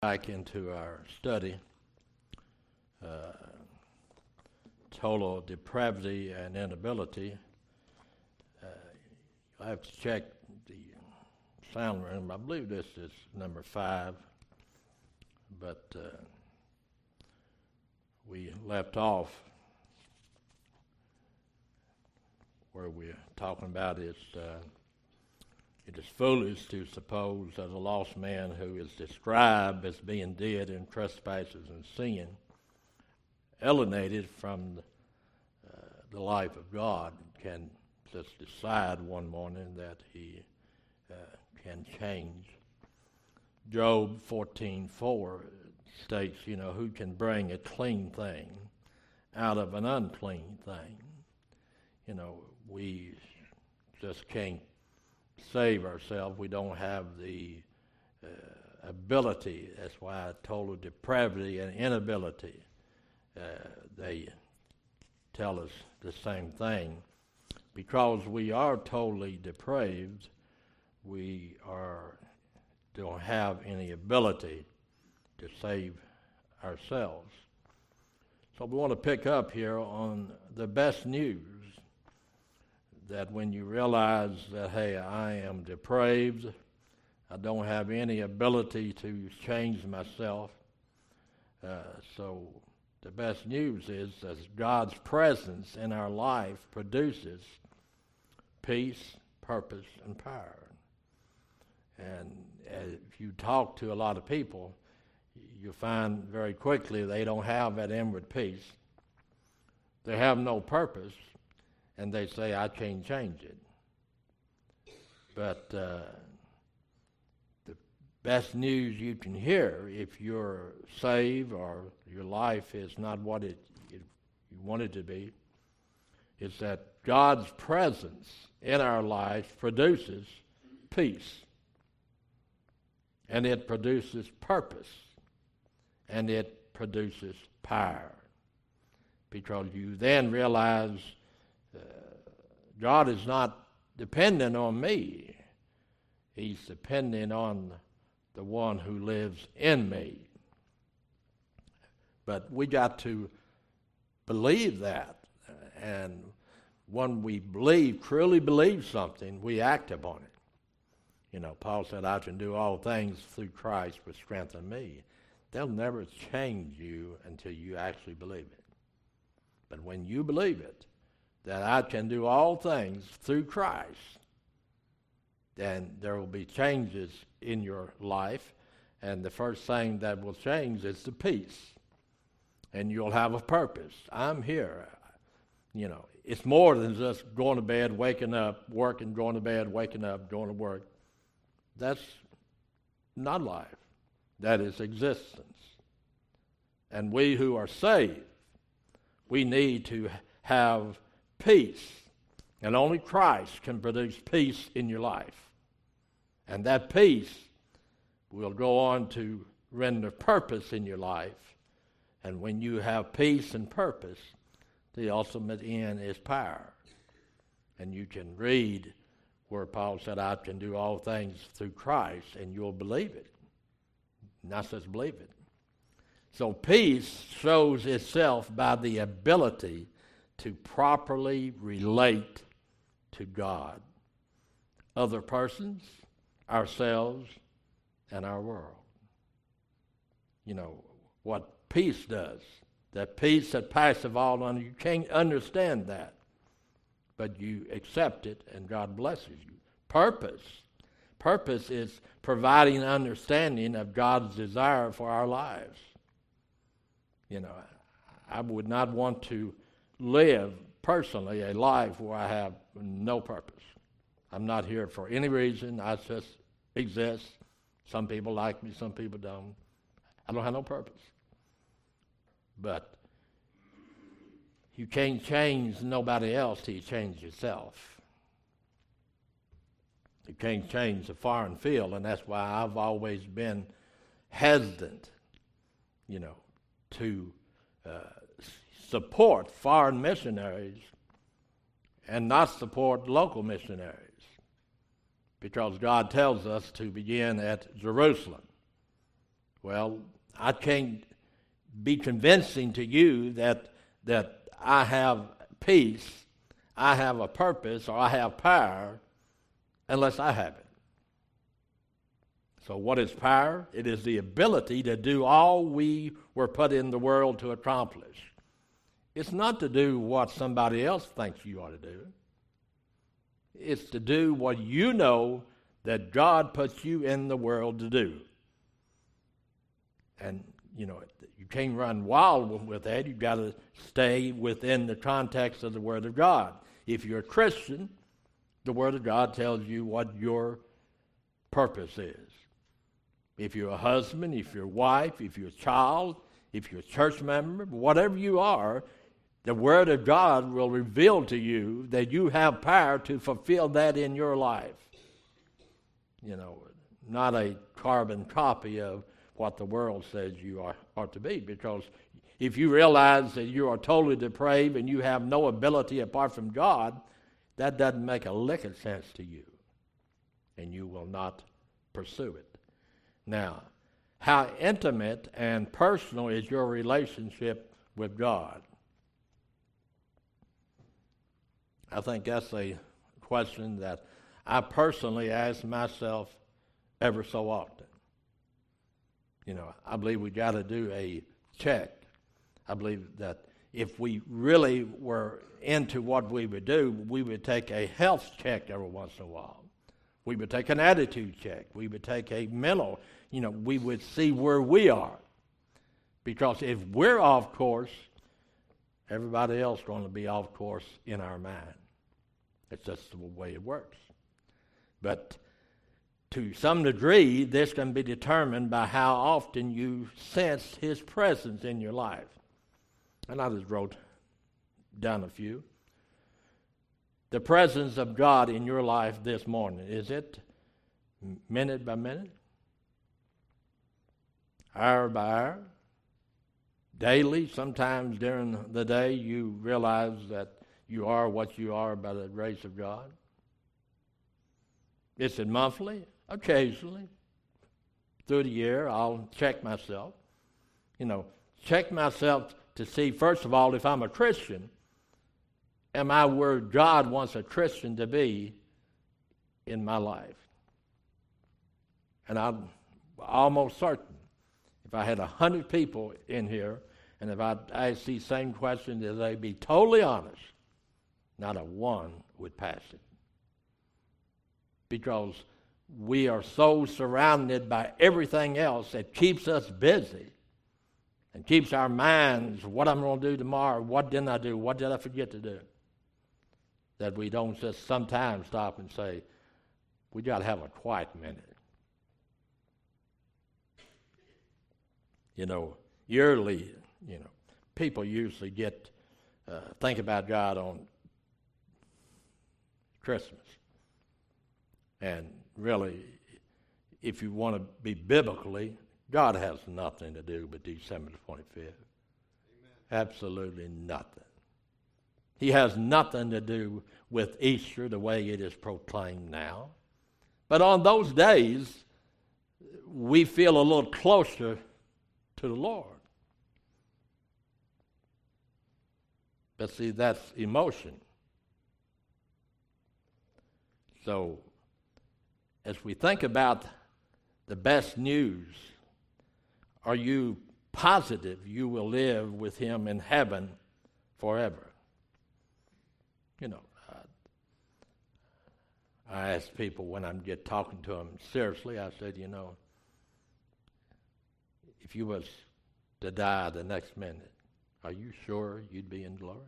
Back into our study, total depravity and inability. I have to check the sound room. I believe this is number 5, but we left off where we're talking about it is foolish to suppose that a lost man who is described as being dead in trespasses and sin, alienated from the life of God, can just decide one morning that he can change. Job 14:4 states, who can bring a clean thing out of an unclean thing? We just can't save ourselves. We don't have the ability. That's why total depravity and inability, they tell us the same thing. Because we are totally depraved, we don't have any ability to save ourselves. So we want to pick up here on the best news, that when you realize that, hey, I am depraved, I don't have any ability to change myself. So the best news is that God's presence in our life produces peace, purpose, and power. And if you talk to a lot of people, you find very quickly they don't have that inward peace. They have no purpose. And they say, I can't change it. But the best news you can hear, if you're saved or your life is not what you want it to be, is that God's presence in our life produces peace. And it produces purpose. And it produces power. Because you then realize God is not dependent on me. He's dependent on the one who lives in me. But we got to believe that. And when we truly believe something, we act upon it. Paul said, I can do all things through Christ which strengthen me. They'll never change you until you actually believe it. But when you believe it, that I can do all things through Christ, then there will be changes in your life, and the first thing that will change is the peace, and you'll have a purpose. I'm here. It's more than just going to bed, waking up, working, going to bed, waking up, going to work. That's not life. That is existence. And we who are saved, we need to have peace, and only Christ can produce peace in your life. And that peace will go on to render purpose in your life. And when you have peace and purpose, the ultimate end is power. And you can read where Paul said, I can do all things through Christ, and you'll believe it. Not just believe it. So peace shows itself by the ability to properly relate to God, other persons, ourselves, and our world. What peace does, that peace that passeth all understanding, you can't understand that, but you accept it and God blesses you. Purpose is providing understanding of God's desire for our lives. I would not want to live personally a life where I have no purpose. I'm not here for any reason. I just exist. Some people like me, some people don't. I don't have no purpose. But you can't change nobody else till you change yourself. You can't change the foreign field, and that's why I've always been hesitant, to support foreign missionaries and not support local missionaries, because God tells us to begin at Jerusalem, Well, I can't be convincing to you that I have peace, I have a purpose, or I have power unless I have it. So what is power? It is the ability to do all we were put in the world to accomplish. It's not to do what somebody else thinks you ought to do. It's to do what you know that God puts you in the world to do. And, you can't run wild with that. You've got to stay within the context of the Word of God. If you're a Christian, the Word of God tells you what your purpose is. If you're a husband, if you're a wife, if you're a child, if you're a church member, whatever you are, the Word of God will reveal to you that you have power to fulfill that in your life. Not a carbon copy of what the world says you are to be. Because if you realize that you are totally depraved and you have no ability apart from God, that doesn't make a lick of sense to you. And you will not pursue it. Now, how intimate and personal is your relationship with God? I think that's a question that I personally ask myself ever so often. I believe we got to do a check. I believe that if we really were into what we would do, we would take a health check every once in a while. We would take an attitude check. We would take a mental, we would see where we are. Because if we're off course, everybody else is going to be off course in our mind. It's just the way it works. But to some degree, this can be determined by how often you sense His presence in your life. And I just wrote down a few. The presence of God in your life this morning, is it minute by minute? Hour by hour? Daily? Sometimes during the day you realize that you are what you are by the grace of God? Is it monthly? Occasionally. Through the year, I'll check myself. Check myself to see, first of all, if I'm a Christian, am I where God wants a Christian to be in my life? And I'm almost certain, if I had 100 people in here, and if I asked these same questions, that they'd be totally honest, not a one would pass it. Because we are so surrounded by everything else that keeps us busy and keeps our minds, what I'm going to do tomorrow, what didn't I do, what did I forget to do, that we don't just sometimes stop and say, we got to have a quiet minute. Yearly, people usually think about God on Christmas. And really, if you want to be biblically, God has nothing to do with December the 25th. Amen. Absolutely nothing. He has nothing to do with Easter the way it is proclaimed now. But on those days, we feel a little closer to the Lord. But see, that's emotion. So, as we think about the best news, are you positive you will live with Him in heaven forever? I ask people when I get talking to them seriously, I said, if you was to die the next minute, are you sure you'd be in glory?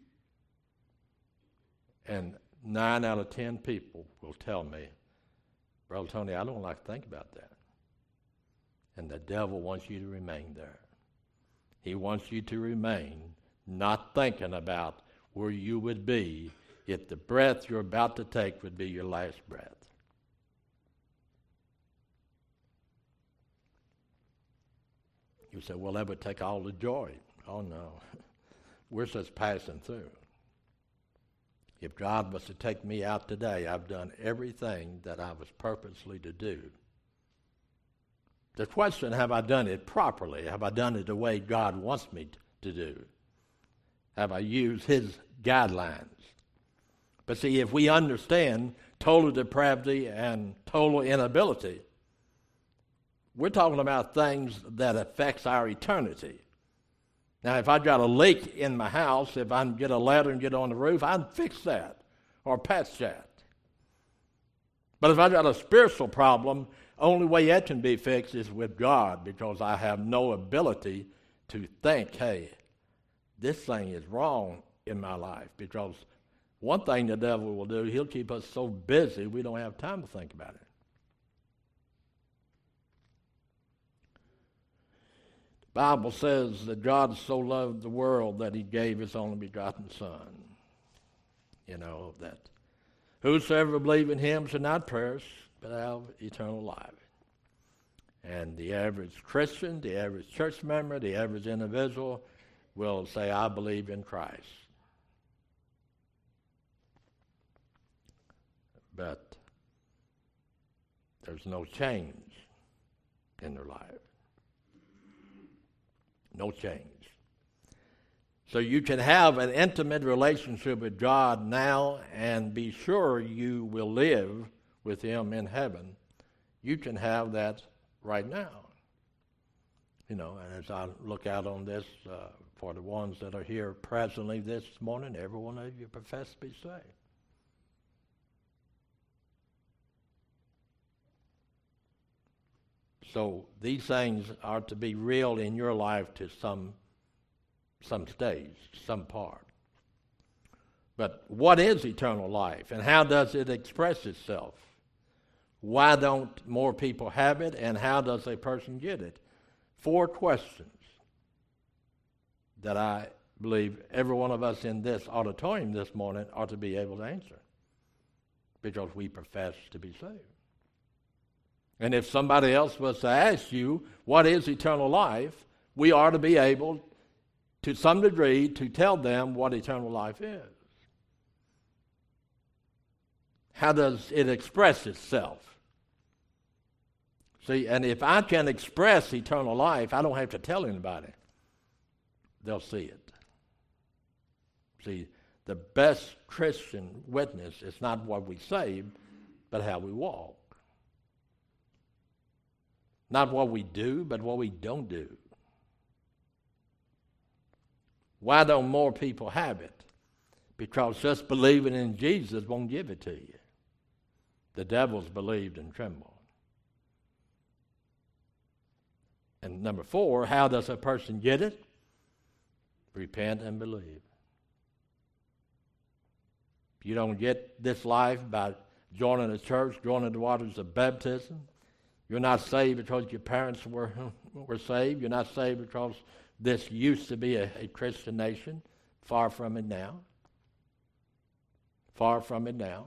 And 9 out of 10 people will tell me, Brother Tony, I don't like to think about that. And the devil wants you to remain there. He wants you to remain not thinking about where you would be if the breath you're about to take would be your last breath. You say, well, that would take all the joy. Oh, no. We're just passing through. If God was to take me out today, I've done everything that I was purposely to do The question, have I done it properly? Have I done it the way God wants me to do? Have I used His guidelines? But see, if we understand total depravity and total inability, we're talking about things that affects our eternity. Now, if I've got a leak in my house, if I can get a ladder and get on the roof, I'd fix that or patch that. But if I've got a spiritual problem, only way that can be fixed is with God, because I have no ability to think, hey, this thing is wrong in my life. Because one thing the devil will do, he'll keep us so busy we don't have time to think about it. The Bible says that God so loved the world that He gave His only begotten Son. You know, that whosoever believes in Him shall not perish, but have eternal life. And the average Christian, the average church member, the average individual will say, I believe in Christ. But there's no change in their life. No change. So you can have an intimate relationship with God now and be sure you will live with Him in heaven. You can have that right now. You know, and as I look out on this, for the ones that are here presently this morning, every one of you profess to be saved. So these things are to be real in your life to some stage, some part. But what is eternal life, and how does it express itself? Why don't more people have it, and how does a person get it? 4 questions that I believe every one of us in this auditorium this morning ought to be able to answer, because we profess to be saved. And if somebody else was to ask you, what is eternal life, we are to be able, to some degree, to tell them what eternal life is. How does it express itself? See, and if I can express eternal life, I don't have to tell anybody. They'll see it. See, the best Christian witness is not what we say, but how we walk. Not what we do, but what we don't do. Why don't more people have it? Because just believing in Jesus won't give it to you. The devils believed and trembled. And number 4, how does a person get it? Repent and believe. You don't get this life by joining a church, joining the waters of baptism. You're not saved because your parents were saved. You're not saved because this used to be a Christian nation. Far from it now. Far from it now.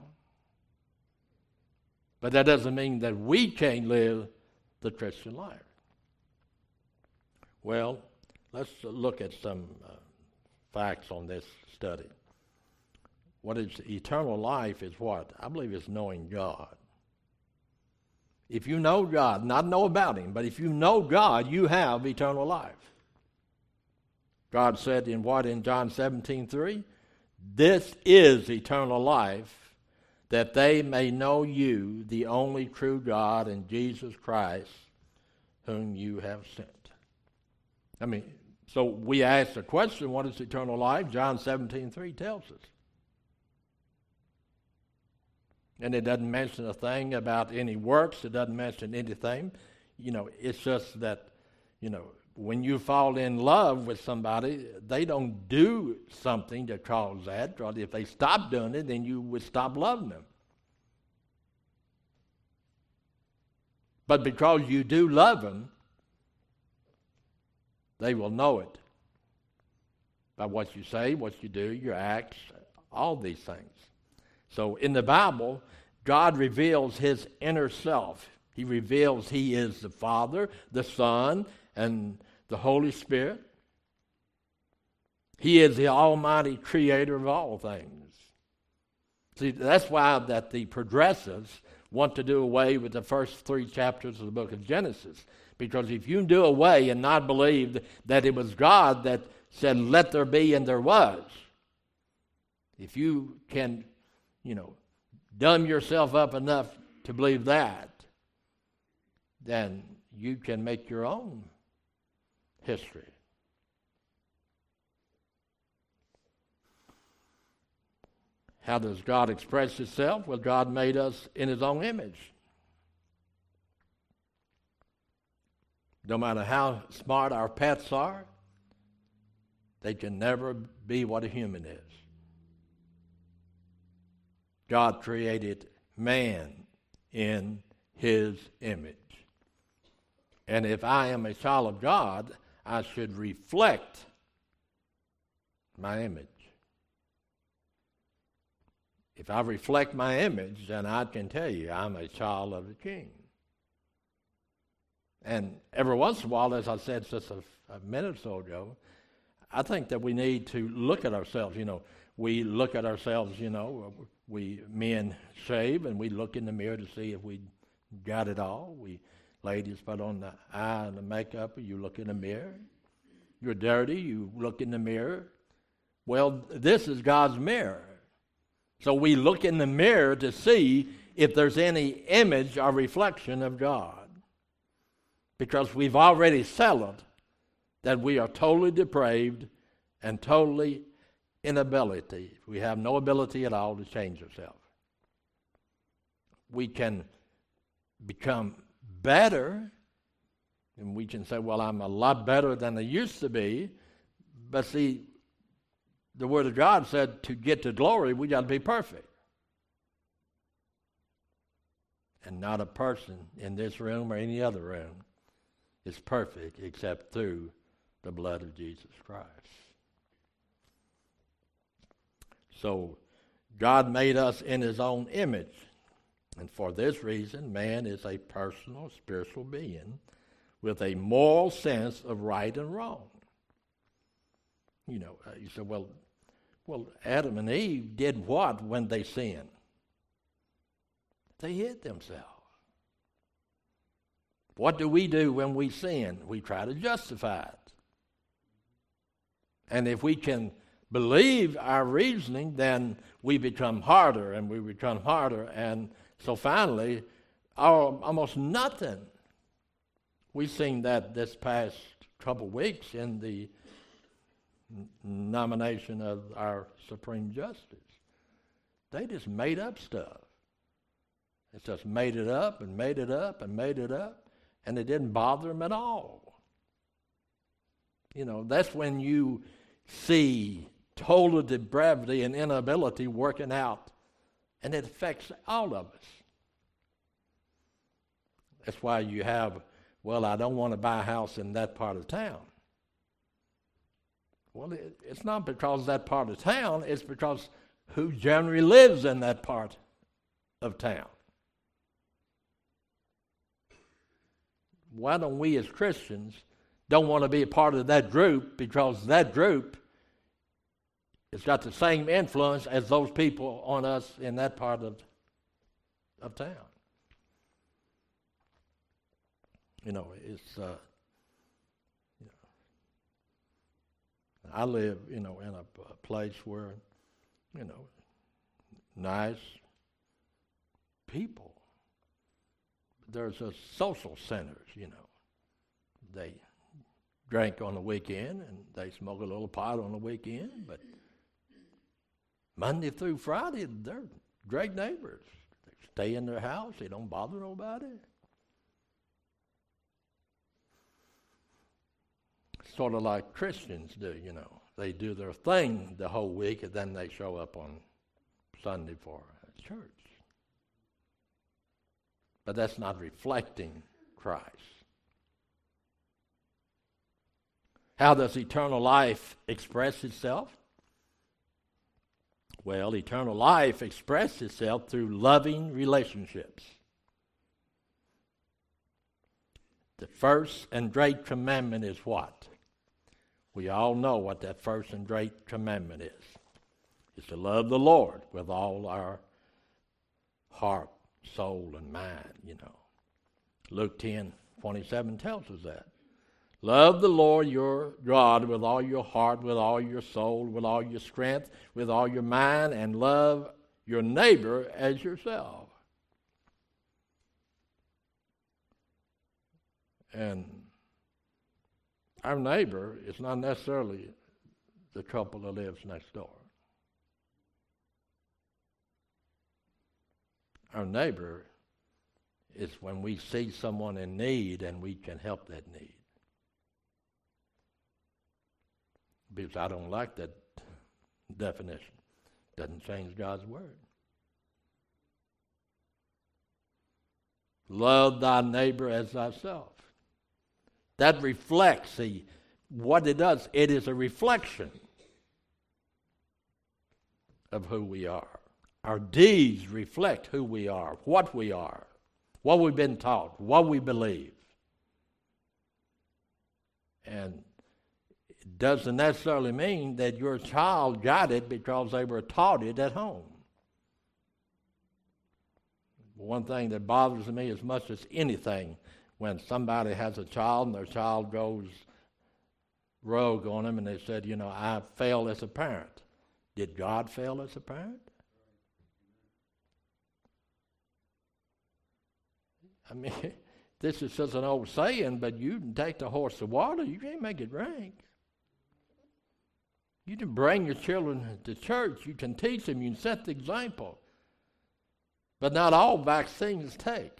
But that doesn't mean that we can't live the Christian life. Well, let's look at some facts on this study. What is eternal life is what? I believe it's knowing God. If you know God, not know about Him, but if you know God, you have eternal life. God said in John 17:3, this is eternal life, that they may know you, the only true God, and Jesus Christ, whom you have sent. I mean, so we ask the question, what is eternal life? John 17:3 tells us. And it doesn't mention a thing about any works. It doesn't mention anything. You know, it's just that, you know, when you fall in love with somebody, they don't do something to cause that. Because if they stop doing it, then you would stop loving them. But because you do love them, they will know it by what you say, what you do, your acts, all these things. So in the Bible, God reveals His inner self. He reveals He is the Father, the Son, and the Holy Spirit. He is the almighty creator of all things. See, that's why that the progressives want to do away with the first 3 chapters of the book of Genesis, Because if you do away and not believe that it was God that said, let there be, and there was, if you can, dumb yourself up enough to believe that, then you can make your own history. How does God express himself? Well, God made us in his own image. No matter how smart our pets are, they can never be what a human is. God created man in his image. And if I am a child of God, I should reflect my image. If I reflect my image, then I can tell you I'm a child of the King. And every once in a while, as I said just a minute or so ago, I think that we need to look at ourselves. We look at ourselves, we men shave and we look in the mirror to see if we got it all. We ladies put on the eye and the makeup, you look in the mirror. You're dirty, you look in the mirror. Well, this is God's mirror. So we look in the mirror to see if there's any image or reflection of God. Because we've already settled that we are totally depraved and totally inability. We have no ability at all to change ourselves. We can become better, and we can say, well, I'm a lot better than I used to be. But see, the Word of God said to get to glory, we got to be perfect. And not a person in this room or any other room is perfect except through the blood of Jesus Christ. So God made us in his own image. And for this reason, man is a personal, spiritual being with a moral sense of right and wrong. You said, well, Adam and Eve did what when they sinned? They hid themselves. What do we do when we sin? We try to justify it. And if we can believe our reasoning, then we become harder and we become harder. And so finally, almost nothing. We've seen that this past couple weeks in the nomination of our Supreme Justice. They just made up stuff. It's just made it up and made it up and made it up, and it didn't bother them at all. That's when you see total depravity and inability working out, and it affects all of us. That's why you have, I don't want to buy a house in that part of town. Well, it's not because that part of town, it's because who generally lives in that part of town. Why don't we as Christians don't want to be a part of that group, because that group has got the same influence as those people on us in that part of town. I live, in a place where, nice people. There's a social centers, They drink on the weekend and they smoke a little pot on the weekend, but Monday through Friday, they're great neighbors. They stay in their house. They don't bother nobody. Sort of like Christians do, They do their thing the whole week, and then they show up on Sunday for church. But that's not reflecting Christ. How does eternal life express itself? Well, eternal life expresses itself through loving relationships. The first and great commandment is what? We all know what that first and great commandment is. It's to love the Lord with all our heart, soul, and mind, Luke 10, 27 tells us that. Love the Lord your God with all your heart, with all your soul, with all your strength, with all your mind, and love your neighbor as yourself. And our neighbor is not necessarily the couple that lives next door. Our neighbor is when we see someone in need and we can help that need. Because I don't like that definition. Doesn't change God's word. Love thy neighbor as thyself. That reflects, what it does, it is a reflection of who we are. Our deeds reflect who we are, what we've been taught, what we believe. And it doesn't necessarily mean that your child got it because they were taught it at home. One thing that bothers me as much as anything, when somebody has a child and their child goes rogue on them and they said, I failed as a parent. Did God fail as a parent? I mean, this is just an old saying, but you can take the horse to water, you can't make it drink. You can bring your children to church, you can teach them, you can set the example. But not all vaccines take.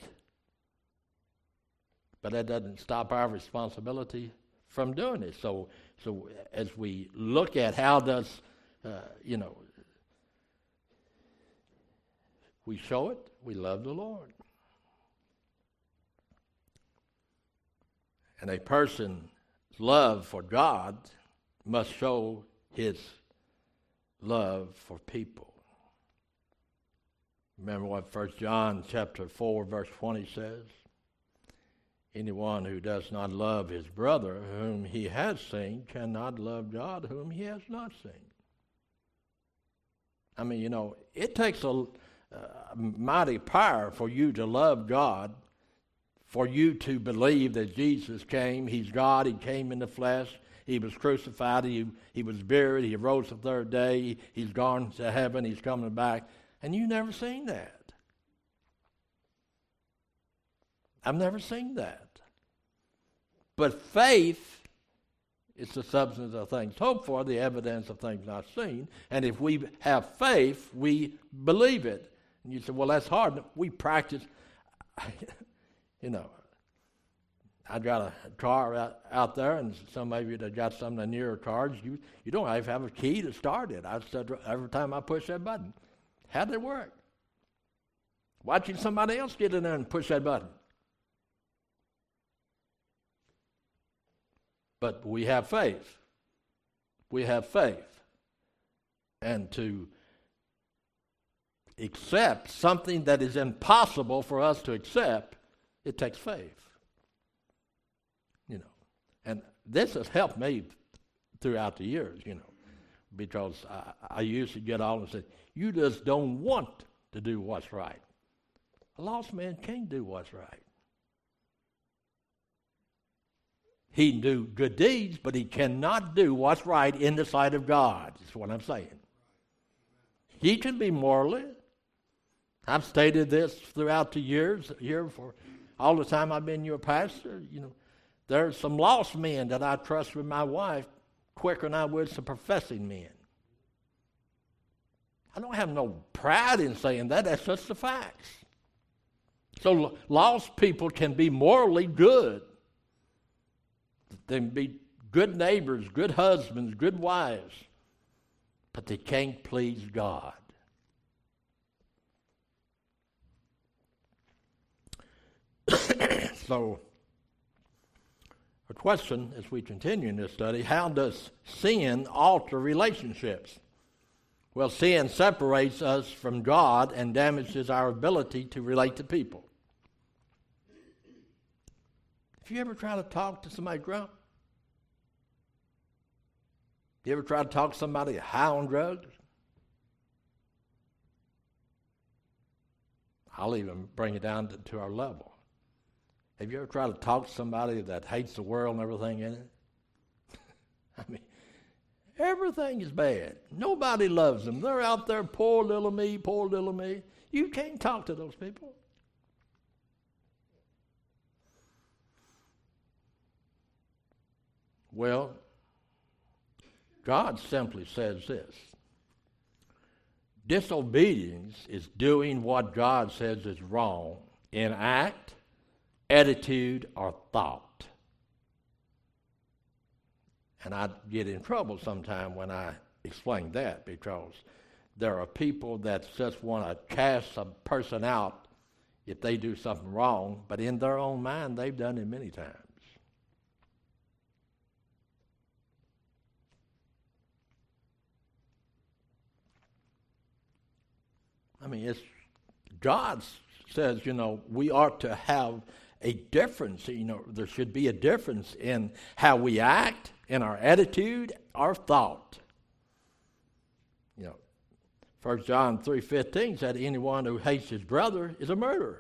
But that doesn't stop our responsibility from doing it. So as we look at how does, we show it, we love the Lord. And a person's love for God must show his love for people. Remember what 1 John chapter 4, verse 20 says? Anyone who does not love his brother whom he has seen cannot love God whom he has not seen. I mean, it takes a mighty power for you to love God, for you to believe that Jesus came. He's God. He came in the flesh. He was crucified. He was buried. He rose the third day. He's gone to heaven. He's coming back. And you've never seen that. I've never seen that. But faith is the substance of things hoped for, the evidence of things not seen. And if we have faith, we believe it. And you say, well, that's hard. We practice. I got a car out there, and some of you that got some of the newer cars, you don't even have a key to start it. I said every time I push that button. How'd it work? Watching somebody else get in there and push that button. But we have faith. We have faith. And to accept something that is impossible for us to accept, it takes faith. And this has helped me throughout the years, because I used to get all and say, you just don't want to do what's right. A lost man can't do what's right. He can do good deeds, but he cannot do what's right in the sight of God, is what I'm saying. He can be morally. I've stated this throughout the years, here for all the time I've been your pastor, There's some lost men that I trust with my wife quicker than I would some professing men. I don't have no pride in saying that. That's just the facts. So lost people can be morally good. They can be good neighbors, good husbands, good wives. But they can't please God. So, a question as we continue in this study, how does sin alter relationships? Well, sin separates us from God and damages our ability to relate to people. Have you ever tried to talk to somebody drunk? You ever tried to talk to somebody high on drugs? I'll even bring it down to our level. Have you ever tried to talk to somebody that hates the world and everything in it? I mean, everything is bad. Nobody loves them. They're out there, poor little me, poor little me. You can't talk to those people. Well, God simply says this. Disobedience is doing what God says is wrong in act, attitude, or thought. And I get in trouble sometime when I explain that, because there are people that just want to cast a person out if they do something wrong, but in their own mind, they've done it many times. I mean, God says, we ought to have a difference. There should be a difference in how we act, in our attitude, our thought. 1 John 3:15 said, anyone who hates his brother is a murderer.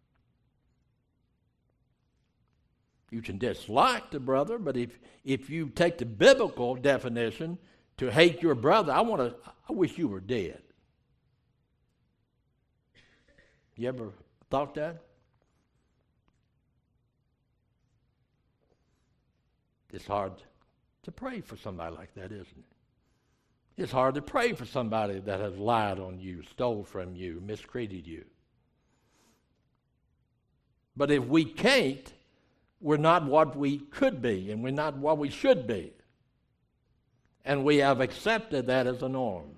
You can dislike the brother, but if you take the biblical definition to hate your brother, I wish you were dead. You ever thought that? It's hard to pray for somebody like that, isn't it? It's hard to pray for somebody that has lied on you, stole from you, mistreated you. But if we can't, we're not what we could be, and we're not what we should be. And we have accepted that as a norm.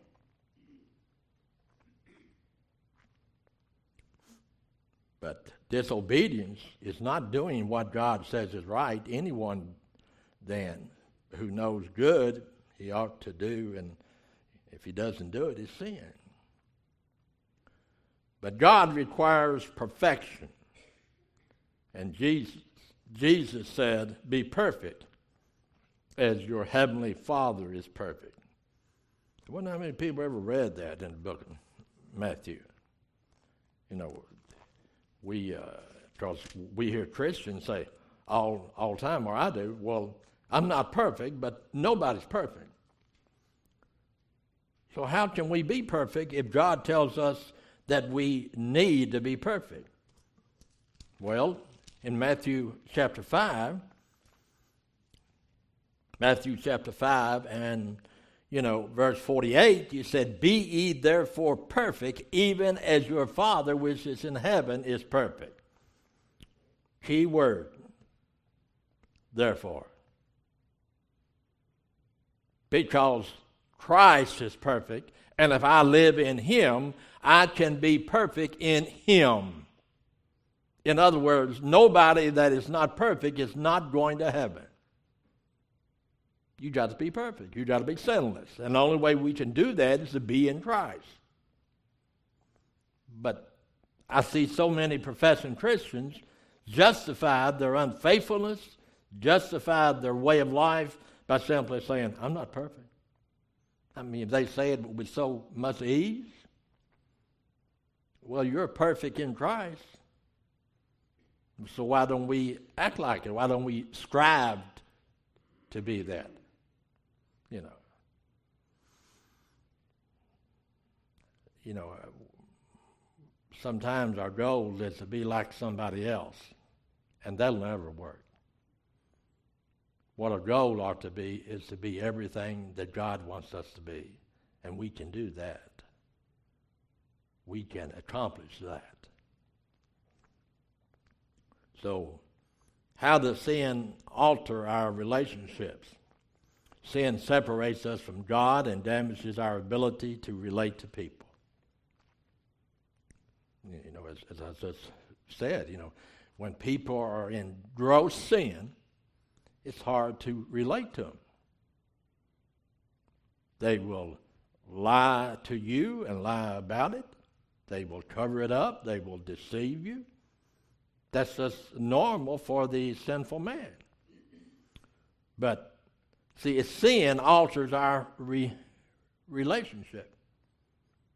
But disobedience is not doing what God says is right. Anyone then who knows good he ought to do, and if he doesn't do it, it's sin. But God requires perfection. And Jesus said, be perfect as your heavenly Father is perfect. I wonder how many people ever read that in the book of Matthew. Because we hear Christians say all the time, or I do, well, I'm not perfect, but nobody's perfect. So how can we be perfect if God tells us that we need to be perfect? Well, in Matthew chapter 5 and, verse 48, you said, be ye therefore perfect, even as your Father which is in heaven is perfect. Key word, therefore. Because Christ is perfect, and if I live in him, I can be perfect in him. In other words, nobody that is not perfect is not going to heaven. You got to be perfect. You got to be sinless. And the only way we can do that is to be in Christ. But I see so many professing Christians justify their unfaithfulness, justify their way of life by simply saying, I'm not perfect. I mean, if they say it with so much ease, well, you're perfect in Christ. So why don't we act like it? Why don't we strive to be that? Sometimes our goal is to be like somebody else, and that'll never work. What our goal ought to be is to be everything that God wants us to be, and we can do that. We can accomplish that. So, how does sin alter our relationships? Sin separates us from God and damages our ability to relate to people. As I just said, when people are in gross sin, it's hard to relate to them. They will lie to you and lie about it. They will cover it up. They will deceive you. That's just normal for the sinful man. But, see, sin alters our relationship.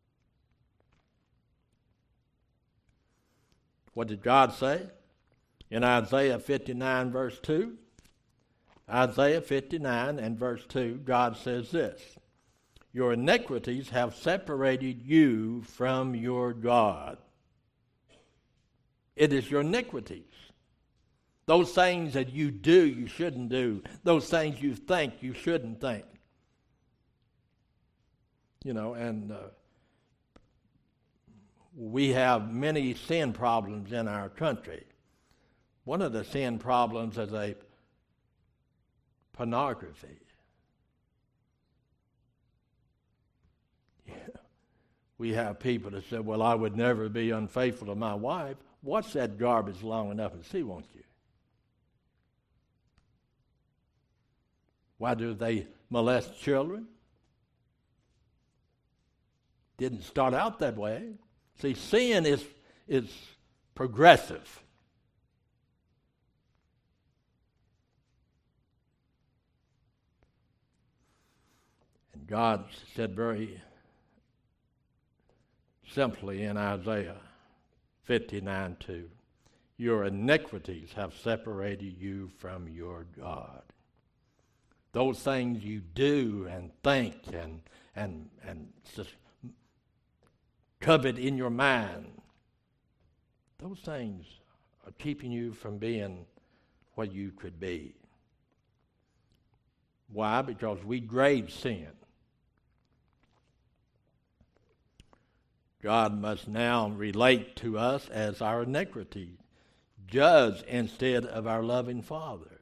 What did God say? In Isaiah 59, verse 2, Isaiah 59 and verse 2, God says this, your iniquities have separated you from your God. It is your iniquities. Those things that you do, you shouldn't do. Those things you think, you shouldn't think. And we have many sin problems in our country. One of the sin problems is pornography. We have people that say, well, I would never be unfaithful to my wife. Watch that garbage long enough and see, won't you? Why do they molest children? Didn't start out that way. See, sin is progressive. And God said very simply in Isaiah 59:2, your iniquities have separated you from your God. Those things you do and think and just covet in your mind, those things are keeping you from being what you could be. Why? Because we grade sin. God must now relate to us as our iniquity, judge instead of our loving Father.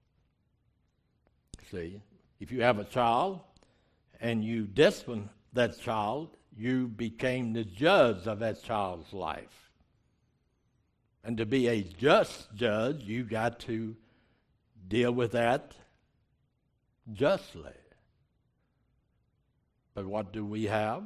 See, if you have a child and you discipline that child, you became the judge of that child's life. And to be a just judge, you got to deal with that justly. But what do we have?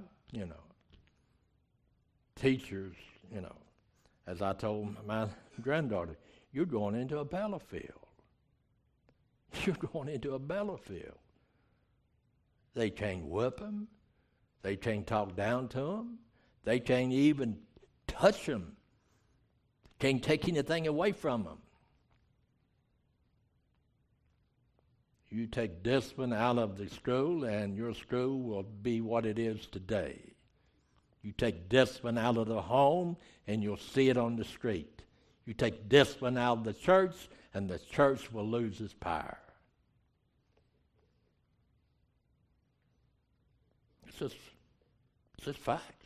Teachers, as I told my granddaughter, you're going into a battlefield. You're going into a battlefield. They can't whip them. They can't talk down to them. They can't even touch them. Can't take anything away from them. You take discipline out of the school, and your school will be what it is today. You take discipline out of the home, and you'll see it on the street. You take discipline out of the church, and the church will lose its power. It's just facts.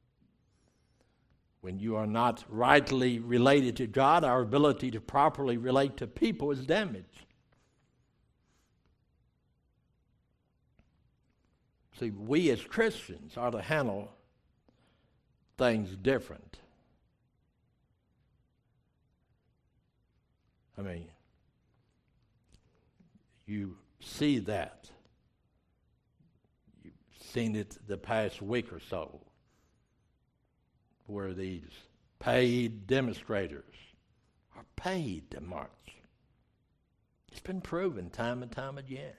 When you are not rightly related to God, our ability to properly relate to people is damaged. See, we as Christians are to handle things different. I mean, you see that. You've seen it the past week or so, where these paid demonstrators are paid to march. It's been proven time and time again.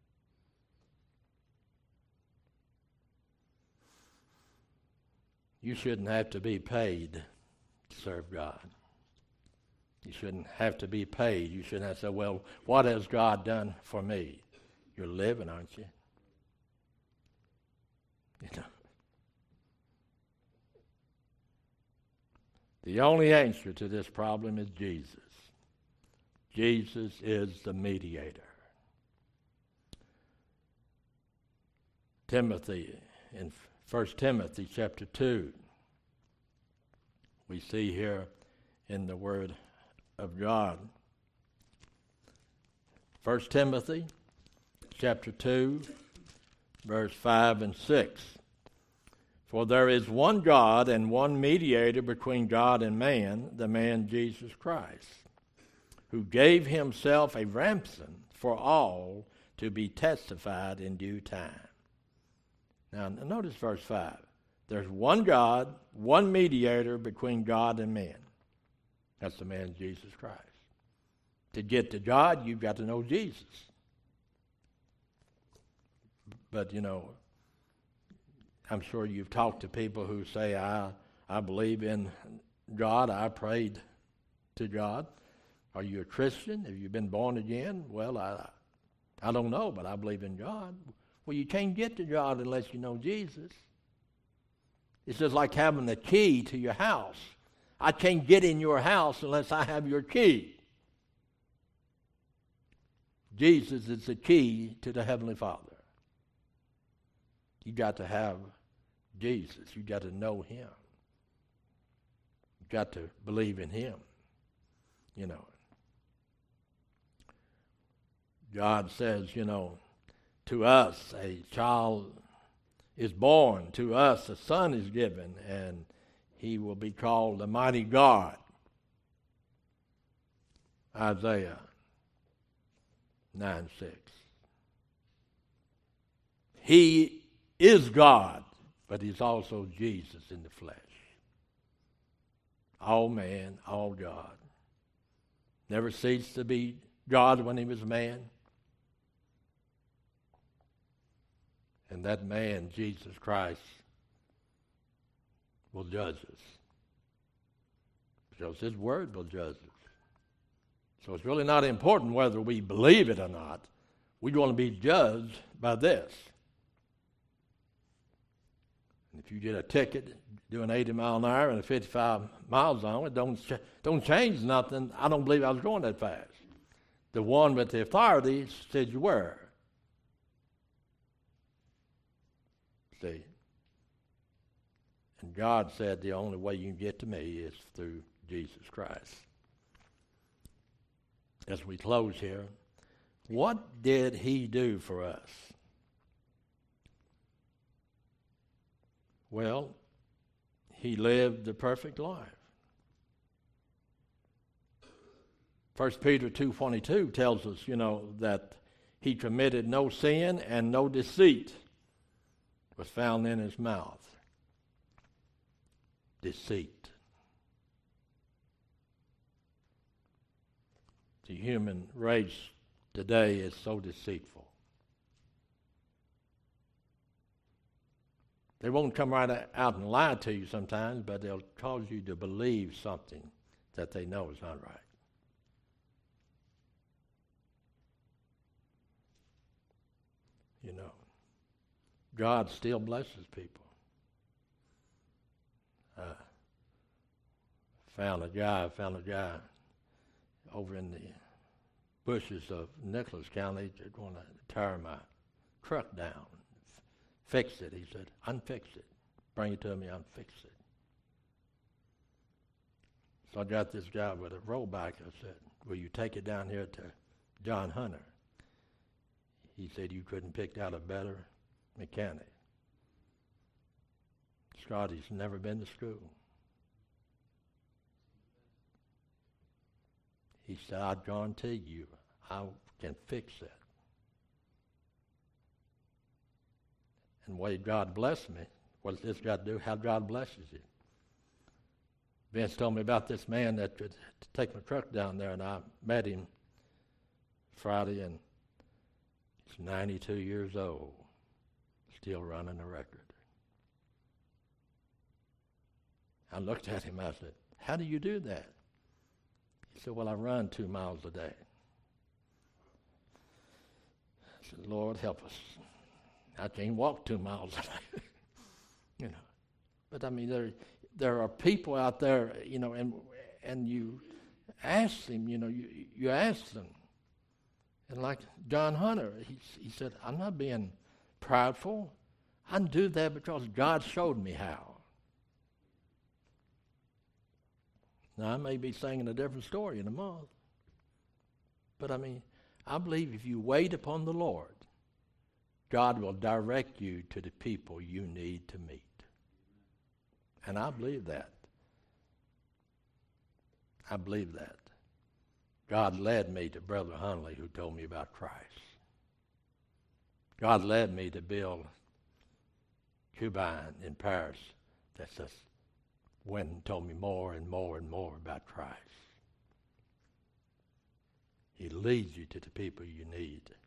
You shouldn't have to be paid to serve God. You shouldn't have to be paid. You shouldn't have to say, well, what has God done for me? You're living, aren't you? The only answer to this problem is Jesus. Jesus is the mediator. Timothy, in 1 Timothy chapter 2, we see here in the Word of God. 1 Timothy chapter 2, verse 5 and 6. For there is one God and one mediator between God and man, the man Jesus Christ, who gave himself a ransom for all to be testified in due time. Now, notice verse 5. There's one God, one mediator between God and man. That's the man Jesus Christ. To get to God, you've got to know Jesus. But, I'm sure you've talked to people who say, I believe in God, I prayed to God. Are you a Christian? Have you been born again? Well, I don't know, but I believe in God. Well, you can't get to God unless you know Jesus. It's just like having the key to your house. I can't get in your house unless I have your key. Jesus is the key to the Heavenly Father. You got to have Jesus. You got to know Him. You got to believe in Him. You know. God says, to us a child is born, to us a son is given, and He will be called the mighty God. Isaiah 9:6. He is God, but He's also Jesus in the flesh. All man, all God. Never ceased to be God when He was man. And that man, Jesus Christ, will judge us. Because His word will judge us. So it's really not important whether we believe it or not. We want to be judged by this. And if you get a ticket doing 80 miles an hour and a 55 miles on it, don't change nothing. I don't believe I was going that fast. The one with the authority said you were. See? And God said the only way you can get to me is through Jesus Christ. As we close here, what did He do for us? Well, He lived the perfect life. 1 Peter 2:22 tells us, that He committed no sin and no deceit was found in His mouth. Deceit. The human race today is so deceitful. They won't come right out and lie to you sometimes, but they'll cause you to believe something that they know is not right. God still blesses people. Found a guy over in the bushes of Nicholas County. They're going to tear my truck down, fix it. He said, unfix it. Bring it to me, unfix it. So I got this guy with a rollback. I said, will you take it down here to John Hunter? He said, you couldn't pick out a better mechanic. Scotty's never been to school. He said, I guarantee you, I can fix it. And the way God blessed me, what does this got to do? How God blesses you. Vince told me about this man that could take my truck down there, and I met him Friday, and he's 92 years old, still running a record. I looked at him, I said, how do you do that? He said, well, I run 2 miles a day. I said, Lord, help us. I can't walk 2 miles a day. But I mean, there are people out there, and you ask them, you ask them. And like John Hunter, he said, I'm not being prideful. I do that because God showed me how. Now, I may be singing a different story in a month. But I mean, I believe if you wait upon the Lord, God will direct you to the people you need to meet. And I believe that. I believe that. God led me to Brother Hunley, who told me about Christ. God led me to Bill Cubine in Paris. That's just went and told me more and more and more about Christ. He leads you to the people you need.